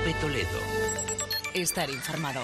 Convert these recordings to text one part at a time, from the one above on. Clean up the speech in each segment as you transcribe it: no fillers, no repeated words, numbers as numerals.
Cope Toledo. Estar informado.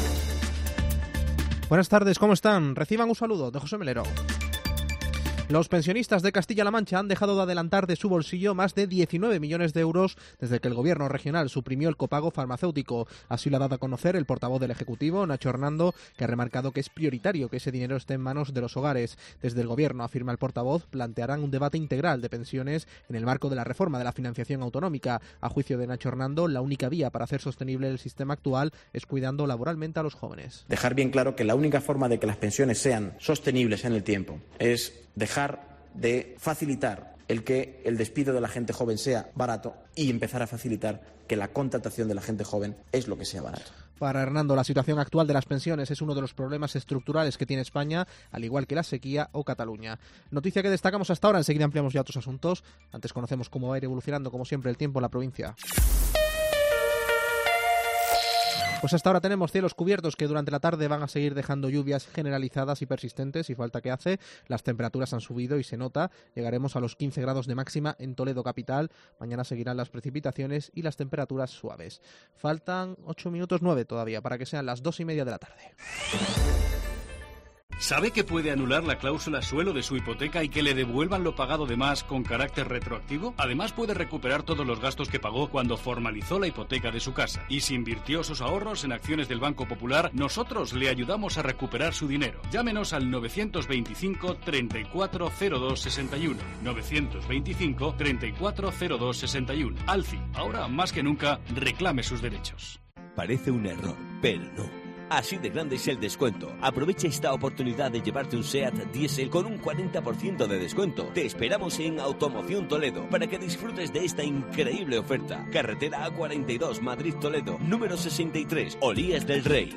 Buenas tardes, ¿cómo están? Reciban un saludo de José Melero. Los pensionistas de Castilla-La Mancha han dejado de adelantar de su bolsillo más de 19 millones de euros desde que el gobierno regional suprimió el copago farmacéutico. Así lo ha dado a conocer el portavoz del Ejecutivo, Nacho Hernando, que ha remarcado que es prioritario que ese dinero esté en manos de los hogares. Desde el gobierno, afirma el portavoz, plantearán un debate integral de pensiones en el marco de la reforma de la financiación autonómica. A juicio de Nacho Hernando, la única vía para hacer sostenible el sistema actual es cuidando laboralmente a los jóvenes. Dejar bien claro que la única forma de que las pensiones sean sostenibles en el tiempo es dejar de facilitar el que el despido de la gente joven sea barato y empezar a facilitar que la contratación de la gente joven es lo que sea barato. Para Hernando, la situación actual de las pensiones es uno de los problemas estructurales que tiene España, al igual que la sequía o Cataluña. Noticia que destacamos hasta ahora, enseguida ampliamos ya otros asuntos. Antes conocemos cómo va a ir evolucionando, como siempre, el tiempo en la provincia. Pues hasta ahora tenemos cielos cubiertos que durante la tarde van a seguir dejando lluvias generalizadas y persistentes y falta que hace. Las temperaturas han subido y se nota. Llegaremos a los 15 grados de máxima en Toledo capital. Mañana seguirán las precipitaciones y las temperaturas suaves. Faltan 8 minutos 9 todavía para que sean las 2:30 de la tarde. ¿Sabe que puede anular la cláusula suelo de su hipoteca y que le devuelvan lo pagado de más con carácter retroactivo? Además, puede recuperar todos los gastos que pagó cuando formalizó la hipoteca de su casa. Y si invirtió sus ahorros en acciones del Banco Popular, nosotros le ayudamos a recuperar su dinero. Llámenos al 925 3402 61. 925 3402 61. Alci, ahora más que nunca, reclame sus derechos. Parece un error, pero no. Así de grande es el descuento. Aprovecha esta oportunidad de llevarte un SEAT Diesel con un 40% de descuento. Te esperamos en Automoción Toledo para que disfrutes de esta increíble oferta. Carretera A42 Madrid-Toledo, número 63, Olías del Rey.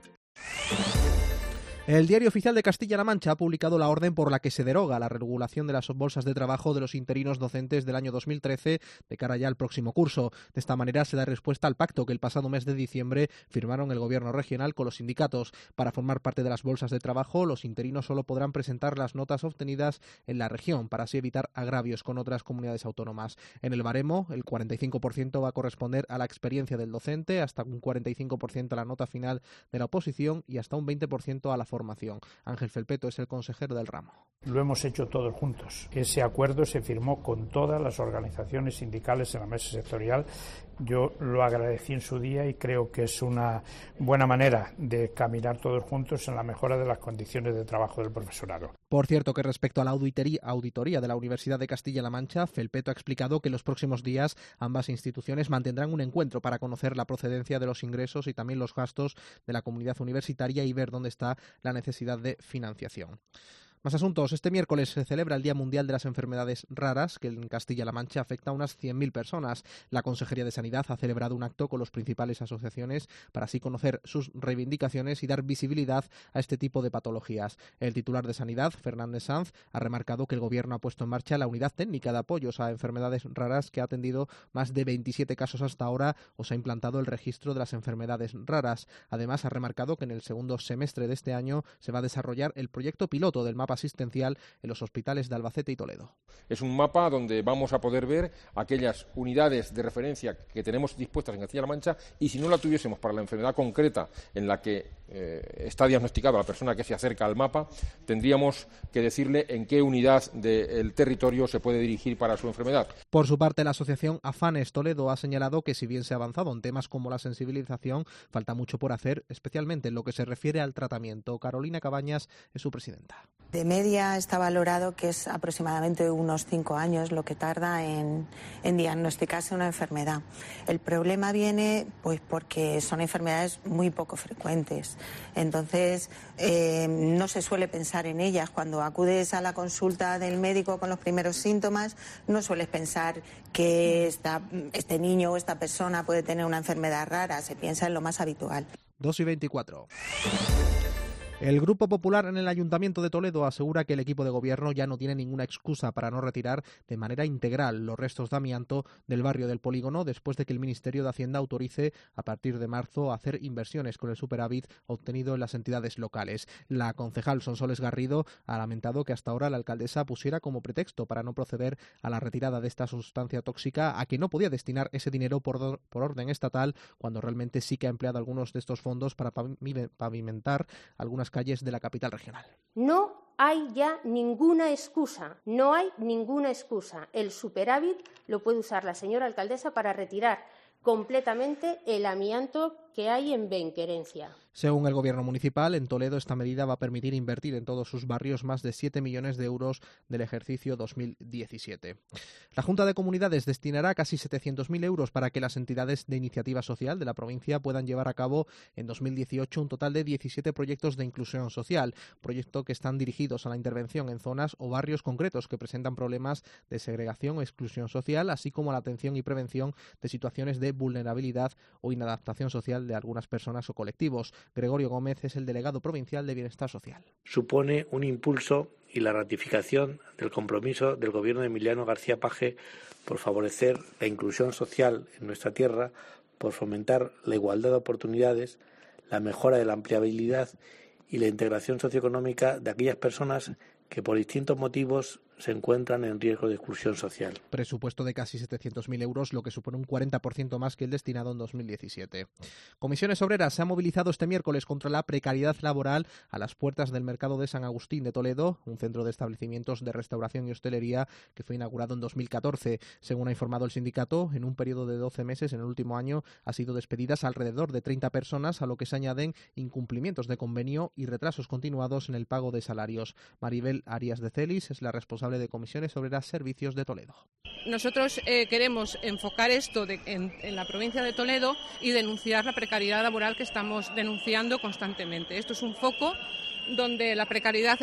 El Diario Oficial de Castilla-La Mancha ha publicado la orden por la que se deroga la regulación de las bolsas de trabajo de los interinos docentes del año 2013 de cara ya al próximo curso. De esta manera se da respuesta al pacto que el pasado mes de diciembre firmaron el gobierno regional con los sindicatos. Para formar parte de las bolsas de trabajo, los interinos solo podrán presentar las notas obtenidas en la región para así evitar agravios con otras comunidades autónomas. En el baremo, el 45% va a corresponder a la experiencia del docente, hasta un 45% a la nota final de la oposición y hasta un 20% a la formación. Ángel Felpeto es el consejero del ramo. Lo hemos hecho todos juntos. Ese acuerdo se firmó con todas las organizaciones sindicales en la mesa sectorial. Yo lo agradecí en su día y creo que es una buena manera de caminar todos juntos en la mejora de las condiciones de trabajo del profesorado. Por cierto, que respecto a la auditoría de la Universidad de Castilla-La Mancha, Felpeto ha explicado que en los próximos días ambas instituciones mantendrán un encuentro para conocer la procedencia de los ingresos y también los gastos de la comunidad universitaria y ver dónde está la necesidad de financiación. Más asuntos. Este miércoles se celebra el Día Mundial de las Enfermedades Raras, que en Castilla-La Mancha afecta a unas 100.000 personas. La Consejería de Sanidad ha celebrado un acto con las principales asociaciones para así conocer sus reivindicaciones y dar visibilidad a este tipo de patologías. El titular de Sanidad, Fernández Sanz, ha remarcado que el Gobierno ha puesto en marcha la Unidad Técnica de Apoyos a Enfermedades Raras, que ha atendido más de 27 casos hasta ahora, o se ha implantado el registro de las enfermedades raras. Además, ha remarcado que en el segundo semestre de este año se va a desarrollar el proyecto piloto del mapa asistencial en los hospitales de Albacete y Toledo. Es un mapa donde vamos a poder ver aquellas unidades de referencia que tenemos dispuestas en Castilla-La Mancha y si no la tuviésemos para la enfermedad concreta en la que está diagnosticada la persona que se acerca al mapa, tendríamos que decirle en qué unidad del territorio se puede dirigir para su enfermedad. Por su parte, la asociación Afanes Toledo ha señalado que si bien se ha avanzado en temas como la sensibilización, falta mucho por hacer, especialmente en lo que se refiere al tratamiento. Carolina Cabañas es su presidenta. De media está valorado que es aproximadamente unos 5 años lo que tarda en diagnosticarse una enfermedad. El problema viene pues porque son enfermedades muy poco frecuentes. Entonces no se suele pensar en ellas. Cuando acudes a la consulta del médico con los primeros síntomas, no sueles pensar que este niño o esta persona puede tener una enfermedad rara. Se piensa en lo más habitual. 2:24. El Grupo Popular en el Ayuntamiento de Toledo asegura que el equipo de gobierno ya no tiene ninguna excusa para no retirar de manera integral los restos de amianto del barrio del Polígono después de que el Ministerio de Hacienda autorice a partir de marzo hacer inversiones con el superávit obtenido en las entidades locales. La concejal Sonsoles Garrido ha lamentado que hasta ahora la alcaldesa pusiera como pretexto para no proceder a la retirada de esta sustancia tóxica a que no podía destinar ese dinero por orden estatal, cuando realmente sí que ha empleado algunos de estos fondos para pavimentar algunas calles de la capital regional. No hay ya ninguna excusa, no hay ninguna excusa. El superávit lo puede usar la señora alcaldesa para retirar completamente el amianto que hay en Benquerencia. Según el Gobierno municipal, en Toledo esta medida va a permitir invertir en todos sus barrios más de 7 millones de euros del ejercicio 2017. La Junta de Comunidades destinará casi 700.000 euros para que las entidades de iniciativa social de la provincia puedan llevar a cabo en 2018 un total de 17 proyectos de inclusión social, proyectos que están dirigidos a la intervención en zonas o barrios concretos que presentan problemas de segregación o exclusión social, así como a la atención y prevención de situaciones de vulnerabilidad o inadaptación social de algunas personas o colectivos. Gregorio Gómez es el delegado provincial de Bienestar Social. Supone un impulso y la ratificación del compromiso del Gobierno de Emiliano García Paje por favorecer la inclusión social en nuestra tierra, por fomentar la igualdad de oportunidades, la mejora de la empleabilidad y la integración socioeconómica de aquellas personas que por distintos motivos se encuentran en riesgo de exclusión social. Presupuesto de casi 700.000 euros, lo que supone un 40% más que el destinado en 2017. Comisiones Obreras se ha movilizado este miércoles contra la precariedad laboral a las puertas del mercado de San Agustín de Toledo, un centro de establecimientos de restauración y hostelería que fue inaugurado en 2014. Según ha informado el sindicato, en un periodo de 12 meses en el último año ha sido despedidas alrededor de 30 personas, a lo que se añaden incumplimientos de convenio y retrasos continuados en el pago de salarios. Maribel Arias de Celis es la responsable de Comisiones Obreras Servicios de Toledo. Nosotros queremos enfocar esto en la provincia de Toledo y denunciar la precariedad laboral que estamos denunciando constantemente. Esto es un foco donde la precariedad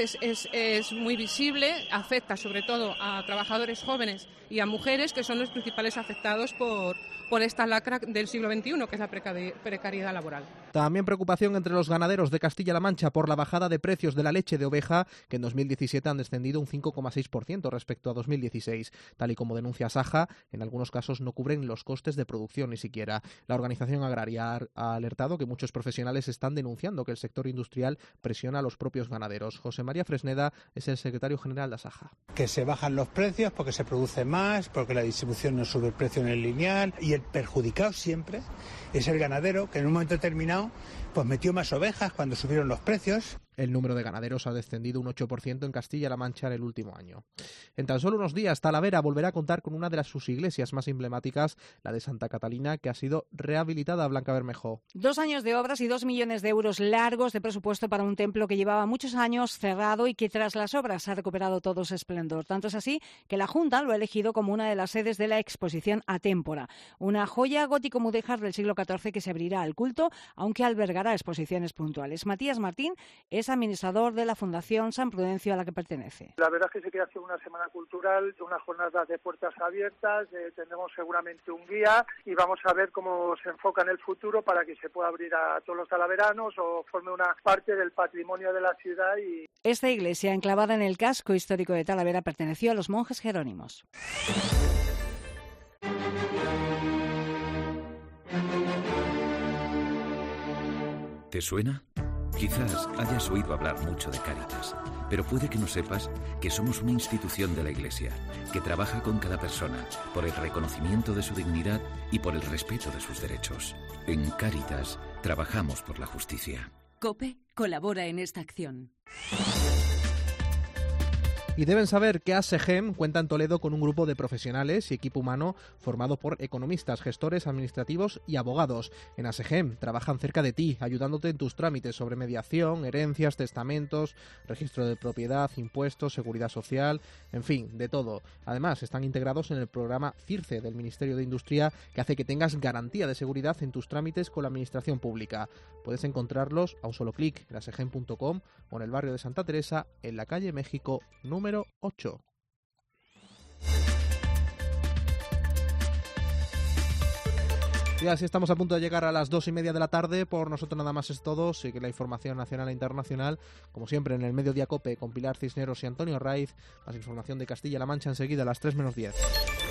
es muy visible, afecta sobre todo a trabajadores jóvenes y a mujeres, que son los principales afectados por esta lacra del siglo XXI, que es la precariedad laboral. También preocupación entre los ganaderos de Castilla-La Mancha por la bajada de precios de la leche de oveja, que en 2017 han descendido un 5,6% respecto a 2016. Tal y como denuncia Saja, en algunos casos no cubren los costes de producción ni siquiera. La organización agraria ha alertado que muchos profesionales están denunciando que el sector industrial presiona a los propios ganaderos. José María Fresneda es el secretario general de Saja. Que se bajan los precios porque se produce más, porque la distribución no sube el precio en el lineal, y el perjudicado siempre es el ganadero, que en un momento determinado pues metió más ovejas cuando subieron los precios. El número de ganaderos ha descendido un 8% en Castilla-La Mancha en el último año. En tan solo unos días, Talavera volverá a contar con una de sus iglesias más emblemáticas, la de Santa Catalina, que ha sido rehabilitada. Blanca Bermejo. 2 años de obras y 2 millones de euros largos de presupuesto para un templo que llevaba muchos años cerrado y que tras las obras ha recuperado todo su esplendor. Tanto es así que la Junta lo ha elegido como una de las sedes de la exposición Atémpora, una joya gótico-mudéjar del siglo XIV que se abrirá al culto, aunque albergará exposiciones puntuales. Matías Martín es administrador de la Fundación San Prudencio a la que pertenece. La verdad es que se quiere hacer una semana cultural, unas jornadas de puertas abiertas, tendremos seguramente un guía y vamos a ver cómo se enfoca en el futuro para que se pueda abrir a todos los talaveranos o forme una parte del patrimonio de la ciudad. Esta iglesia, enclavada en el casco histórico de Talavera, perteneció a los monjes jerónimos. ¿Te suena? Quizás hayas oído hablar mucho de Cáritas, pero puede que no sepas que somos una institución de la Iglesia que trabaja con cada persona por el reconocimiento de su dignidad y por el respeto de sus derechos. En Cáritas trabajamos por la justicia. COPE colabora en esta acción. Y deben saber que ASEGEM cuenta en Toledo con un grupo de profesionales y equipo humano formado por economistas, gestores administrativos y abogados. En ASEGEM trabajan cerca de ti, ayudándote en tus trámites sobre mediación, herencias, testamentos, registro de propiedad, impuestos, seguridad social, en fin, de todo. Además, están integrados en el programa CIRCE del Ministerio de Industria, que hace que tengas garantía de seguridad en tus trámites con la administración pública. Puedes encontrarlos a un solo clic en asegem.com o en el barrio de Santa Teresa, en la calle México número 8. Y así estamos a punto de llegar a las 2:30 de la tarde. Por nosotros nada más es todo. Sigue la información nacional e internacional, como siempre, en el Mediodía COPE con Pilar Cisneros y Antonio Raiz. Más información de Castilla-La Mancha enseguida a las 3 menos 10.